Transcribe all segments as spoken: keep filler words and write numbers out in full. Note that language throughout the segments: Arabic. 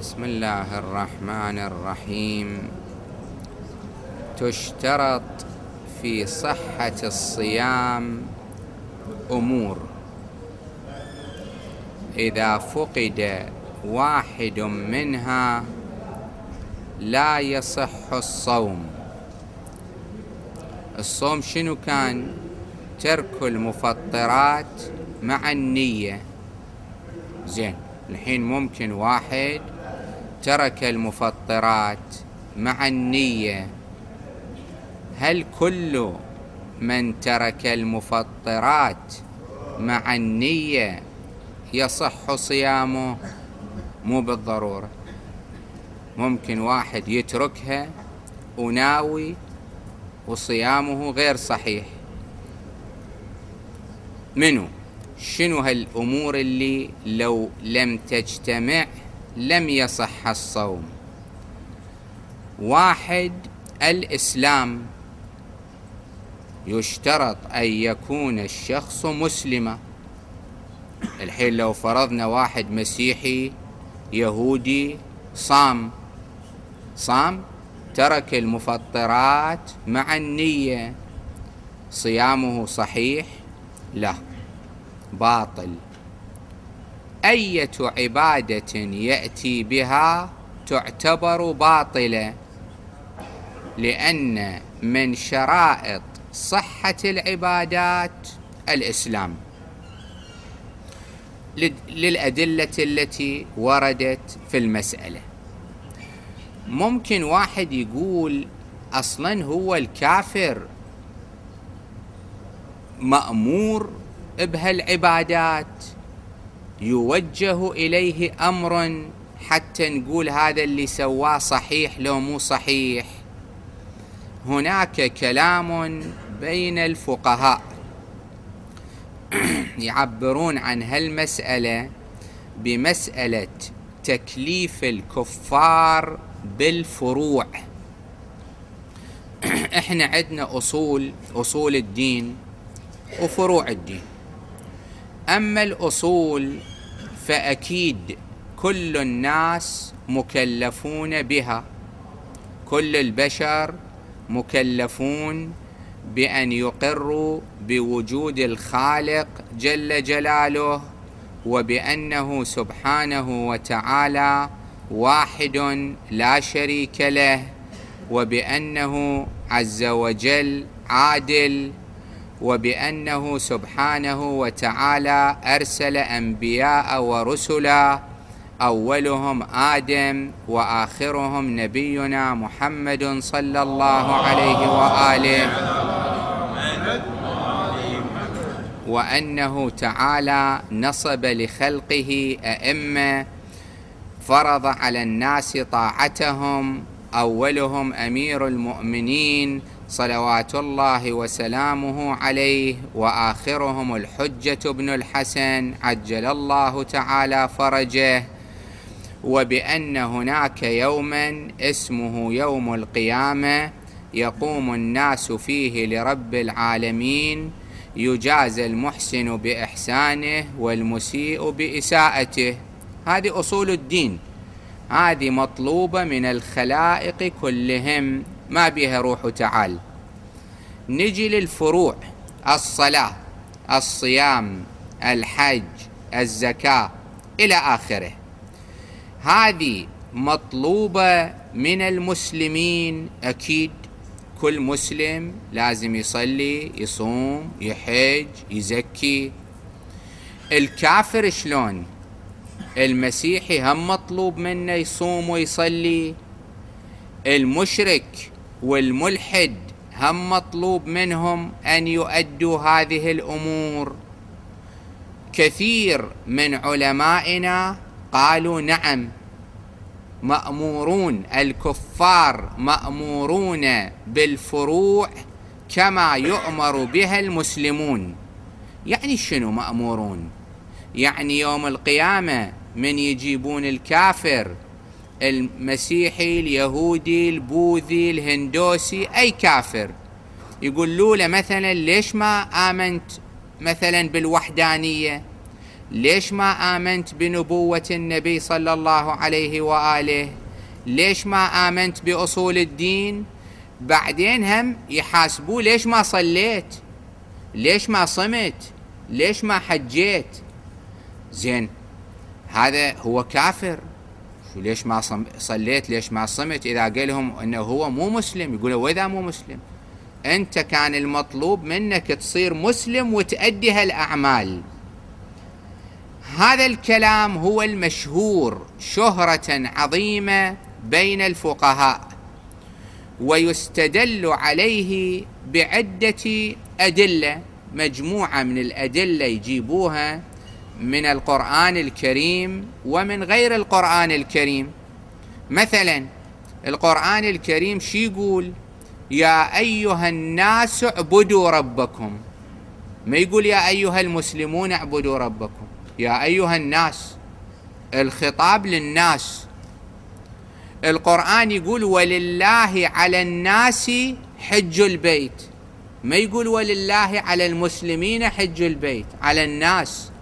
بسم الله الرحمن الرحيم. تشترط في صحة الصيام أمور، إذا فقد واحد منها لا يصح الصوم. الصوم شنو كان؟ ترك المفطرات مع النية. زين، الحين ممكن واحد ترك المفطرات مع النية، هل كل من ترك المفطرات مع النية يصح صيامه؟ مو بالضرورة. ممكن واحد يتركها وناوي وصيامه غير صحيح. منو؟ شنو هالأمور اللي لو لم تجتمع لم يصح الصوم؟ واحد، الإسلام. يشترط أن يكون الشخص مسلما. الحين لو فرضنا واحد مسيحي يهودي صام صام ترك المفطرات مع النية، صيامه صحيح؟ لا، باطل. أية عبادة يأتي بها تعتبر باطلة، لأن من شرائط صحة العبادات الإسلام للأدلة التي وردت في المسألة. ممكن واحد يقول أصلاً هو الكافر مأمور بهالعبادات، يوجه إليه أمر حتى نقول هذا اللي سواه صحيح لو مو صحيح. هناك كلام بين الفقهاء يعبرون عن هالمسألة بمسألة تكليف الكفار بالفروع. احنا عندنا أصول أصول الدين وفروع الدين. أما الأصول فأكيد كل الناس مكلفون بها، كل البشر مكلفون بأن يقروا بوجود الخالق جل جلاله، وبأنه سبحانه وتعالى واحد لا شريك له، وبأنه عز وجل عادل، وبأنه سبحانه وتعالى أرسل أنبياء ورسلا، أولهم آدم وآخرهم نبينا محمد صلى الله عليه وآله، وأنه تعالى نصب لخلقه أئمة فرض على الناس طاعتهم، أولهم أمير المؤمنين صلوات الله وسلامه عليه، وآخرهم الحجة بن الحسن عجل الله تعالى فرجه، وبأن هناك يوما اسمه يوم القيامة يقوم الناس فيه لرب العالمين، يجازى المحسن بإحسانه والمسيء بإساءته. هذه أصول الدين، هذه مطلوبة من الخلائق كلهم، ما بها روح تعال. نجي للفروع: الصلاة، الصيام، الحج، الزكاة إلى آخره. هذه مطلوبة من المسلمين أكيد. كل مسلم لازم يصلي، يصوم، يحج، يزكي. الكافر شلون؟ المسيحي هم مطلوب منه يصوم ويصلي، المشرك والملحد هم مطلوب منهم أن يؤدوا هذه الأمور. كثير من علمائنا قالوا نعم، مأمورون، الكفار مأمورون بالفروع كما يؤمر بها المسلمون. يعني شنو مأمورون؟ يعني يوم القيامة من يجيبون الكافر المسيحي اليهودي البوذي الهندوسي أي كافر، يقولوا له مثلا ليش ما آمنت مثلا بالوحدانية؟ ليش ما آمنت بنبوة النبي صلى الله عليه وآله؟ ليش ما آمنت بأصول الدين؟ بعدين هم يحاسبوه ليش ما صليت، ليش ما صمت، ليش ما حجيت. زين هذا هو كافر، شو ليش ما صليت، ليش ما صمت؟ إذا قال لهم أنه هو مو مسلم يقولوا وإذا مو مسلم أنت كان المطلوب منك تصير مسلم وتأدي هالأعمال. هذا الكلام هو المشهور شهرة عظيمة بين الفقهاء، ويستدل عليه بعدة أدلة، مجموعة من الأدلة يجيبوها من القرآن الكريم ومن غير القرآن الكريم. مثلا القرآن الكريم شي يقول؟ يا أيها الناس اعبدوا ربكم، ما يقول يا أيها المسلمون اعبدوا ربكم، يا أيها الناس، الخطاب للناس. القرآن يقول ولله على الناس حج البيت، ما يقول ولله على المسلمين حج البيت، على الناس.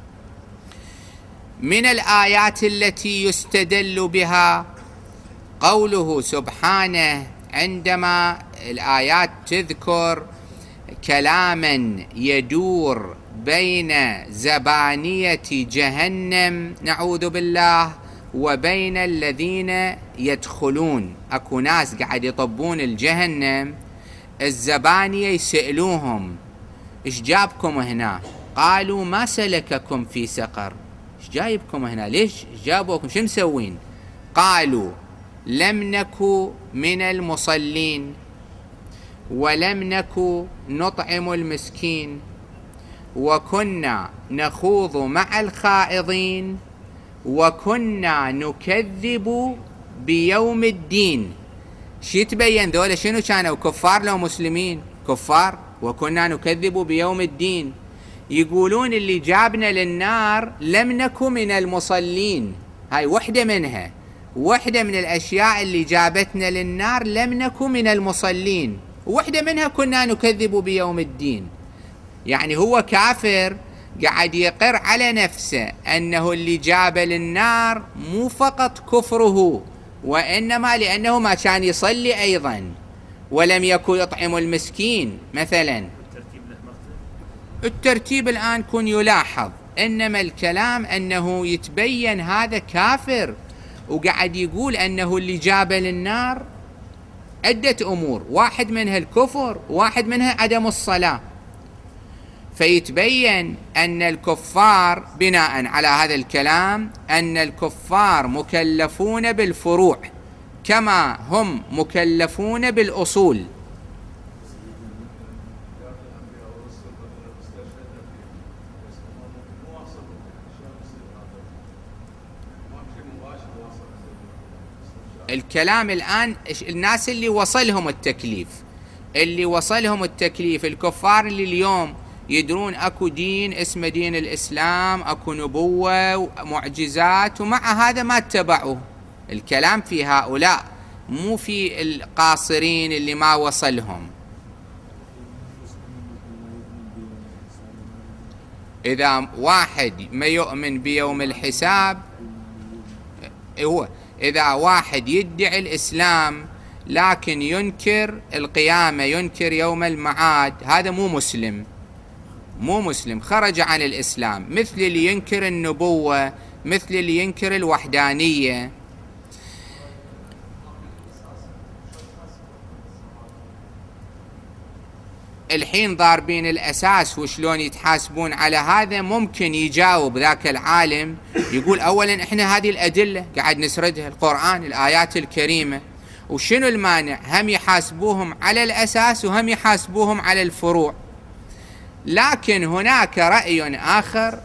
من الآيات التي يستدل بها قوله سبحانه عندما الآيات تذكر كلاما يدور بين زبانية جهنم نعوذ بالله وبين الذين يدخلون. أكو ناس قاعد يطبون الجهنم، الزبانية يسألوهم إيش جابكم هنا؟ قالوا ما سلككم في سقر، إيش جايبكم هنا؟ ليش جابوكم؟ شو مسوين؟ قالوا لم نكن من المصلين ولم نكن نطعم المسكين وكنا نخوض مع الخائضين وكنا نكذب بيوم الدين. شي تبين ذولا شنو كانوا؟ كفار لو مسلمين؟ كفار. وكنا نكذب بيوم الدين. يقولون اللي جابنا للنار لم نكن من المصلين، هاي وحدة منها، وحدة من الأشياء اللي جابتنا للنار لم نكن من المصلين، وحدة منها كنا نكذب بيوم الدين. يعني هو كافر قاعد يقر على نفسه أنه اللي جاب للنار مو فقط كفره، وإنما لأنه ما كان يصلي أيضا ولم يكن يطعم المسكين مثلا. الترتيب الآن كن يلاحظ، إنما الكلام أنه يتبين هذا كافر وقاعد يقول أنه اللي جاب للنار عدة أمور، واحد منها الكفر، واحد منها عدم الصلاة. فيتبين أن الكفار بناء على هذا الكلام أن الكفار مكلفون بالفروع كما هم مكلفون بالأصول. الكلام الآن الناس اللي وصلهم التكليف، اللي وصلهم التكليف الكفار اللي اليوم يدرون أكو دين اسمه دين الإسلام، أكو نبوة ومعجزات، ومع هذا ما اتبعوه. الكلام في هؤلاء مو في القاصرين اللي ما وصلهم. إذا واحد ما يؤمن بيوم الحساب، هو إذا واحد يدعي الإسلام لكن ينكر القيامة، ينكر يوم المعاد، هذا مو مسلم، مو مسلم، خرج عن الإسلام. مثل اللي ينكر النبوة، مثل اللي ينكر الوحدانية. الحين ضاربين الأساس وشلون يتحاسبون على هذا. ممكن يجاوب ذاك العالم يقول أولا إحنا هذه الأدلة قاعد نسردها، القرآن، الآيات الكريمة، وشنو المانع؟ هم يحاسبوهم على الأساس وهم يحاسبوهم على الفروع. لكن هناك رأي آخر،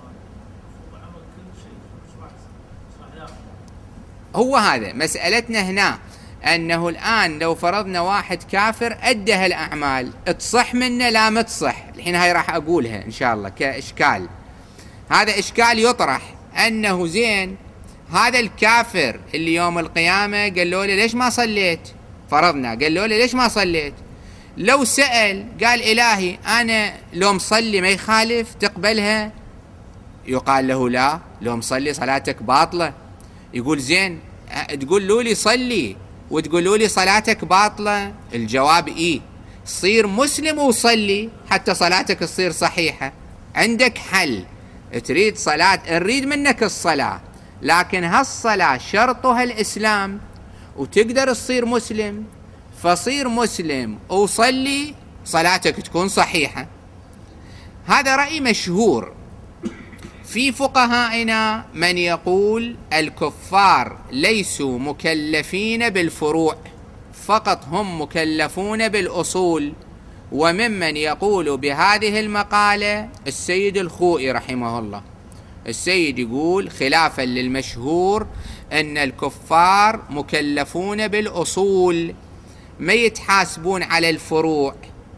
هو هذا مسألتنا هنا، أنه الآن لو فرضنا واحد كافر أدى هالأعمال، تصح منه لا ما تصح. الحين هاي راح أقولها إن شاء الله كإشكال، هذا إشكال يطرح، أنه زين هذا الكافر اللي يوم القيامة قال له ليش ما صليت، فرضنا قال له ليش ما صليت، لو سأل قال إلهي أنا لو مصلي ما يخالف تقبلها؟ يقال له لا، لو مصلي صلاتك باطلة. يقول زين تقولوا لي صلي وتقولوا لي صلاتك باطلة؟ الجواب إيه، صير مسلم وصلي حتى صلاتك تصير صحيحة. عندك حل، تريد صلاة نريد منك الصلاة، لكن هالصلاة شرطها الإسلام وتقدر تصير مسلم، فصير مسلم وصلي صلاتك تكون صحيحة. هذا رأي مشهور. في فقهائنا من يقول الكفار ليسوا مكلفين بالفروع، فقط هم مكلفون بالأصول. وممن يقول بهذه المقالة السيد الخوئي رحمه الله. السيد يقول خلافا للمشهور أن الكفار مكلفون بالأصول، ما يتحاسبون على الفروع.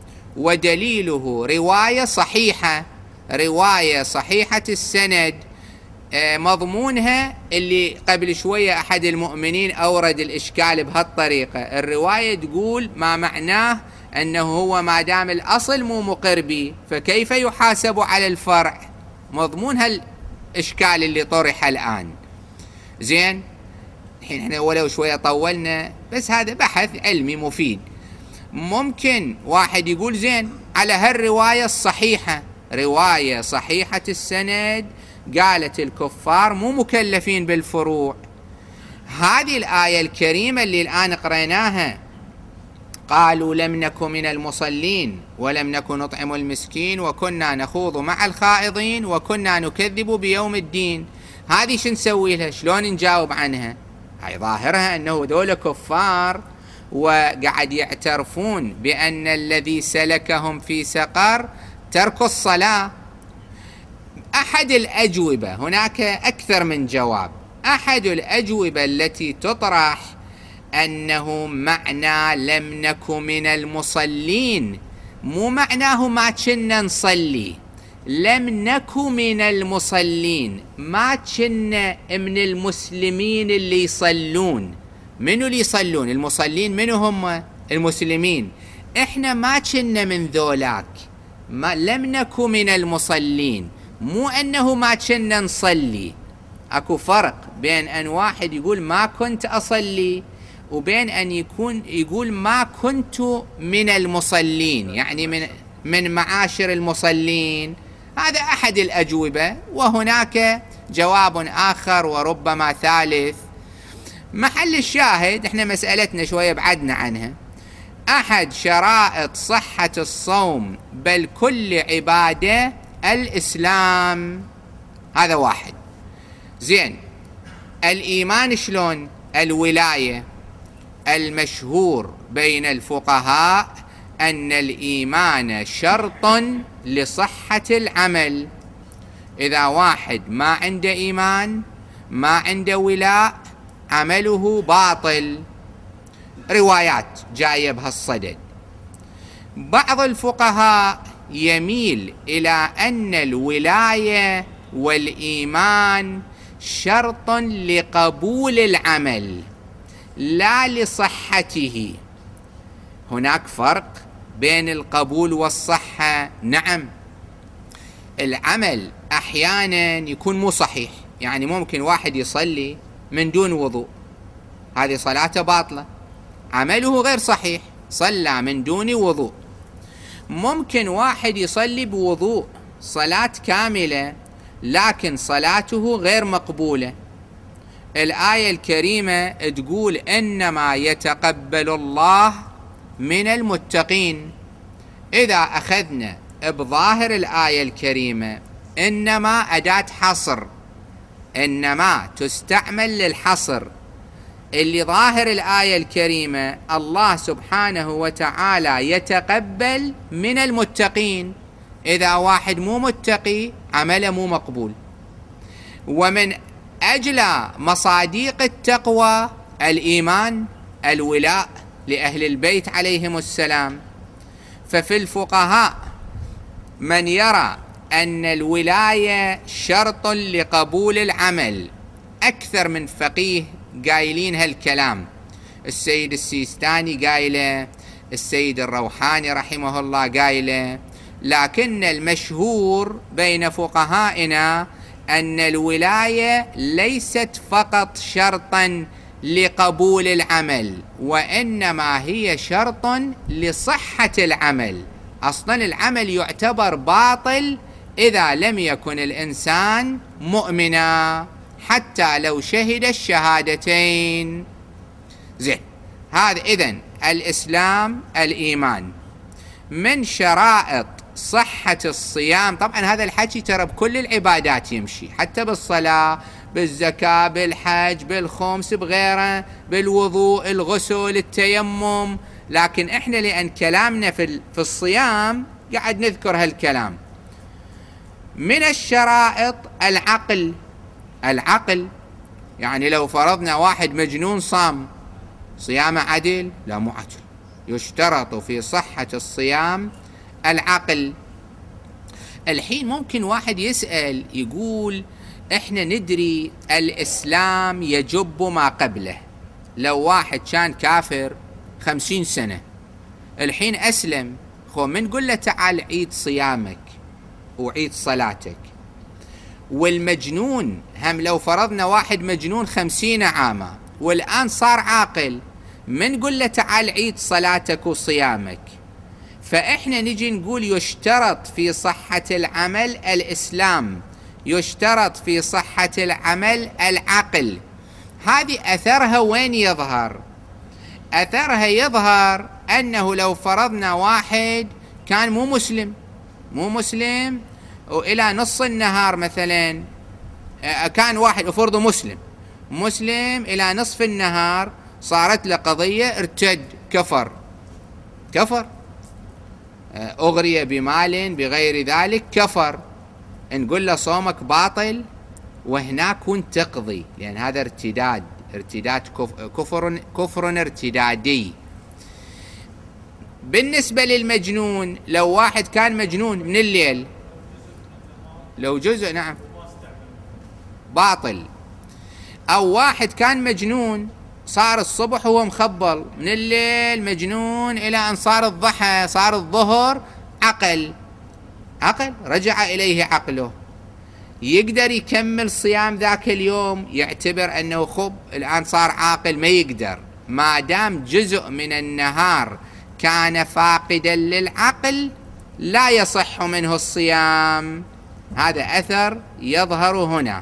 ودليله رواية صحيحة، رواية صحيحة السند، مضمونها اللي قبل شوية أحد المؤمنين أورد الإشكال بهالطريقة. الرواية تقول ما معناه أنه هو ما دام الأصل مو مقر به فكيف يحاسب على الفرع. مضمون هالإشكال اللي طرح الآن. زين، الحين احنا ولو شوية طولنا، بس هذا بحث علمي مفيد. ممكن واحد يقول زين على هالرواية الصحيحة، رواية صحيحة السند قالت الكفار مو مكلفين بالفروع. هذه الآية الكريمة اللي الآن قرأناها، قالوا لم نكن من المصلين ولم نكن نطعم المسكين وكنا نخوض مع الخائضين وكنا نكذب بيوم الدين، هذه شو نسوي لها؟ شلون نجاوب عنها؟ هاي ظاهرها أنه دول كفار وقاعد يعترفون بأن الذي سلكهم في سقر ترك الصلاة. أحد الأجوبة، هناك أكثر من جواب، أحد الأجوبة التي تطرح أنه معنى لم نكن من المصلين مو معناه ما كنا نصلي. لم نكن من المصلين ما كنا من المسلمين اللي يصلون. منو اللي يصلون؟ المصلين منو هم؟ المسلمين. احنا ما كنا من ذولاك، ما لم نكن من المصلين، مو أنه ما كنا نصلي. أكو فرق بين أن واحد يقول ما كنت أصلي وبين أن يكون يقول ما كنت من المصلين، يعني من من معاشر المصلين. هذا أحد الأجوبة، وهناك جواب آخر وربما ثالث. محل الشاهد احنا مسألتنا شوية بعدنا عنها. أحد شرائط صحة الصوم بل كل عبادة الإسلام، هذا واحد. زين، الإيمان شلون؟ الولاية. المشهور بين الفقهاء أن الإيمان شرط لصحة العمل. إذا واحد ما عنده إيمان، ما عنده ولاء، عمله باطل. روايات جاية بهالصدد. بعض الفقهاء يميل إلى أن الولاية والإيمان شرط لقبول العمل لا لصحته. هناك فرق بين القبول والصحة. نعم، العمل أحيانا يكون مو صحيح، يعني ممكن واحد يصلي من دون وضوء، هذه صلاته باطلة، عمله غير صحيح، صلى من دون وضوء. ممكن واحد يصلي بوضوء صلاة كاملة لكن صلاته غير مقبولة. الآية الكريمة تقول إنما يتقبل الله من المتقين. إذا أخذنا بظاهر الآية الكريمة إنما أداة حصر، إنما تستعمل للحصر، اللي ظاهر الآية الكريمة الله سبحانه وتعالى يتقبل من المتقين. إذا واحد مو متقي عمله مو مقبول. ومن أجل مصاديق التقوى الإيمان، الولاء لأهل البيت عليهم السلام. ففي الفقهاء من يرى أن الولاية شرط لقبول العمل، أكثر من فقيه قايلين هالكلام. السيد السيستاني قايله، السيد الروحاني رحمه الله قايله، لكن المشهور بين فقهائنا أن الولاية ليست فقط شرطا لقبول العمل، وإنما هي شرط لصحة العمل. أصلا العمل يعتبر باطل إذا لم يكن الإنسان مؤمنا حتى لو شهد الشهادتين. زين، هذا إذن الإسلام الإيمان. من شرائط صحة الصيام، طبعا هذا الحكي ترى بكل العبادات يمشي، حتى بالصلاة، بالزكاة، بالحج، بالخمس، بغيره، بالوضوء، الغسل، التيمم، لكن احنا لأن كلامنا في في الصيام قاعد نذكر هالكلام. من الشرائط العقل. العقل يعني لو فرضنا واحد مجنون صام، صيامه عدل؟ لا، مو عدل. يشترط في صحة الصيام العقل. الحين ممكن واحد يسأل يقول احنا ندري الإسلام يجب ما قبله. لو واحد كان كافر خمسين سنة الحين أسلم، خو من نقول له تعال عيد صيامك وعيد صلاتك؟ والمجنون هم لو فرضنا واحد مجنون خمسين عاما والآن صار عاقل، من نقول له تعال عيد صلاتك وصيامك؟ فإحنا نجي نقول يشترط في صحة العمل الإسلام، يشترط في صحة العمل العقل. هذه أثرها وين يظهر؟ أثرها يظهر أنه لو فرضنا واحد كان مو مسلم مو مسلم وإلى نص النهار مثلا، كان واحد أفرضه مسلم مسلم إلى نصف النهار صارت له قضية، ارتد، كفر كفر أغري بمال بغير ذلك، كفر. نقول له صومك باطل، وهناك كنت تقضي، لأن هذا ارتداد ارتداد كفر كفر ارتدادي. بالنسبة للمجنون، لو واحد كان مجنون من الليل، لو جزء نعم باطل. أو واحد كان مجنون صار الصبح هو مخبل، من الليل مجنون إلى أن صار الضحى، صار الظهر، عقل عقل رجع إليه عقله، يقدر يكمل صيام ذاك اليوم، يعتبر أنه خب الآن صار عاقل، ما يقدر، ما دام جزء من النهار كان فاقدا للعقل لا يصح منه الصيام. هذا أثر يظهر هنا.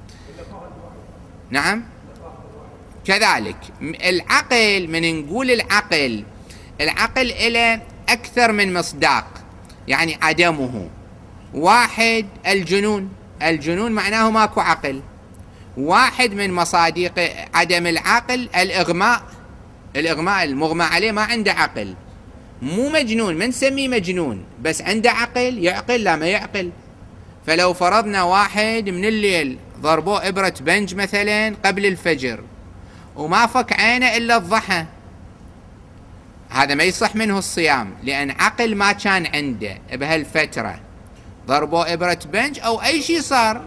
نعم كذلك العقل. من نقول العقل، العقل إلى أكثر من مصداق، يعني عدمه. واحد الجنون، الجنون معناه ماكو عقل. واحد من مصادق عدم العقل الإغماء، الإغماء المغمى عليه ما عنده عقل، مو مجنون، ما نسميه مجنون، بس عنده عقل، يعقل؟ لا، ما يعقل. فلو فرضنا واحد من الليل ضربوه إبرة بنج مثلا قبل الفجر وما فك عينه إلا الضحى، هذا ما يصح منه الصيام، لأن عقل ما كان عنده بهالفترة. ضربوه إبرة بنج أو أي شيء صار،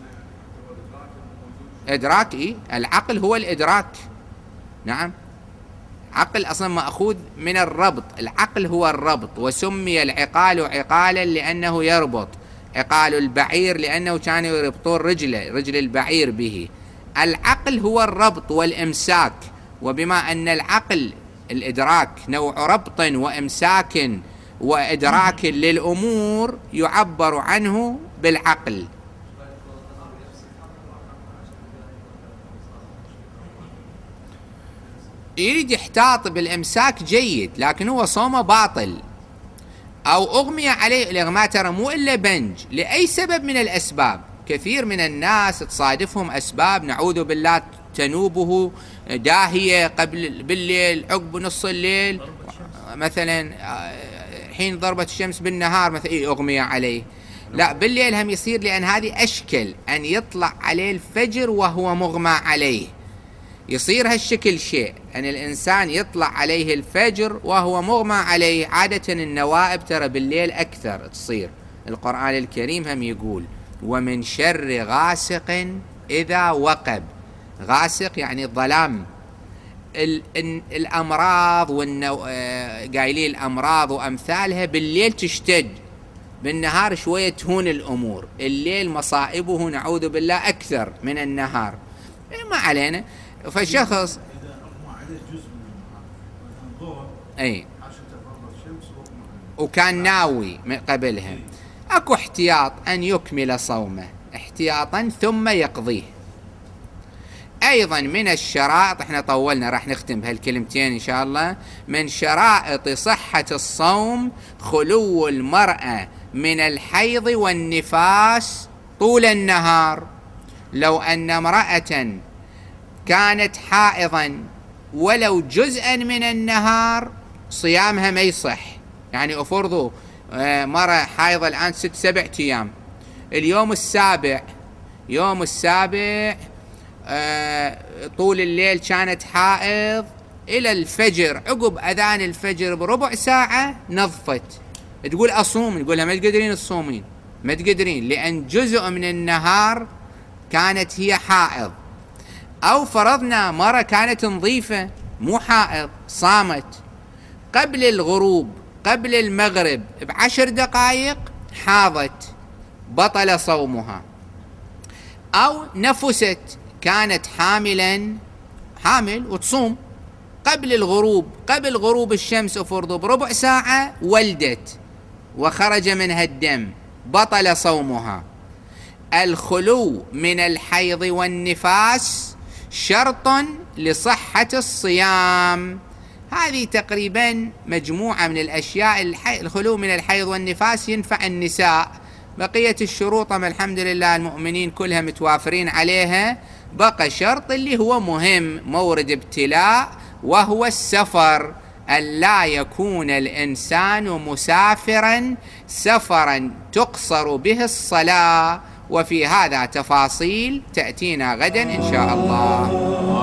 إدراك. إيه؟ العقل هو الإدراك. نعم، عقل أصلا مأخوذ من الربط، العقل هو الربط، وسمي العقال عقالا لأنه يربط، عقال البعير لأنه كانوا يربطون رجله رجل البعير به. العقل هو الربط والإمساك، وبما أن العقل الإدراك نوع ربط وإمساك وإدراك للأمور يعبر عنه بالعقل. يريد يحتاط بالإمساك جيد، لكن هو صومه باطل. أو أغمي عليه، الإغماء ترى مو إلا بنج لأي سبب من الأسباب. كثير من الناس تصادفهم أسباب نعوذ بالله تنوبه داهية قبل بالليل، عقب نص الليل مثلا، حين ضربت الشمس بالنهار مثلا إيه أغمي عليه. لا، بالليل هم يصير، لأن هذه أشكل أن يطلع عليه الفجر وهو مغمى عليه، يصير هالشكل شيء أن الإنسان يطلع عليه الفجر وهو مغمى عليه. عادة النوائب ترى بالليل أكثر تصير. القرآن الكريم هم يقول ومن شر غاسق إذا وقب. غاسق يعني الظلام. الأمراض والنو... قايلين الأمراض وأمثالها بالليل تشتد، بالنهار شوية تهون الأمور، الليل مصائبه نعوذ بالله أكثر من النهار، ما علينا. فشخص أي وكان ناوي من قبلها، أكو احتياط أن يكمل صومه احتياطا ثم يقضيه. أيضا من الشرائط، احنا طولنا راح نختم بهالكلمتين إن شاء الله، من شرائط صحة الصوم خلو المرأة من الحيض والنفاس طول النهار. لو أن امرأة كانت حائضا ولو جزءا من النهار صيامها ما يصح. يعني أفرضوا مرة حائضة الآن ست سبع أيام، اليوم السابع يوم السابع طول الليل كانت حائض إلى الفجر، عقب أذان الفجر بربع ساعة نظفت، تقول أصوم، نقولها ما تقدرين تصومين، ما تقدرين، لأن جزء من النهار كانت هي حائض. أو فرضنا مرة كانت نظيفة مو حائض صامت، قبل الغروب قبل المغرب بعشر دقائق حاضت، بطل صومها. أو نفست، كانت حاملا حامل وتصوم، قبل الغروب قبل غروب الشمس أفرضوا بربع ساعة ولدت وخرج منها الدم، بطل صومها. الخلو من الحيض والنفاس شرط لصحة الصيام. هذه تقريبا مجموعة من الأشياء. الخلو من الحيض والنفاس ينفع النساء، بقية الشروط الحمد لله المؤمنين كلها متوافرين عليها. بقى شرط اللي هو مهم، مورد ابتلاء، وهو السفر، ألا يكون الإنسان مسافرا سفرا تقصر به الصلاة. وفي هذا تفاصيل تأتينا غدا إن شاء الله.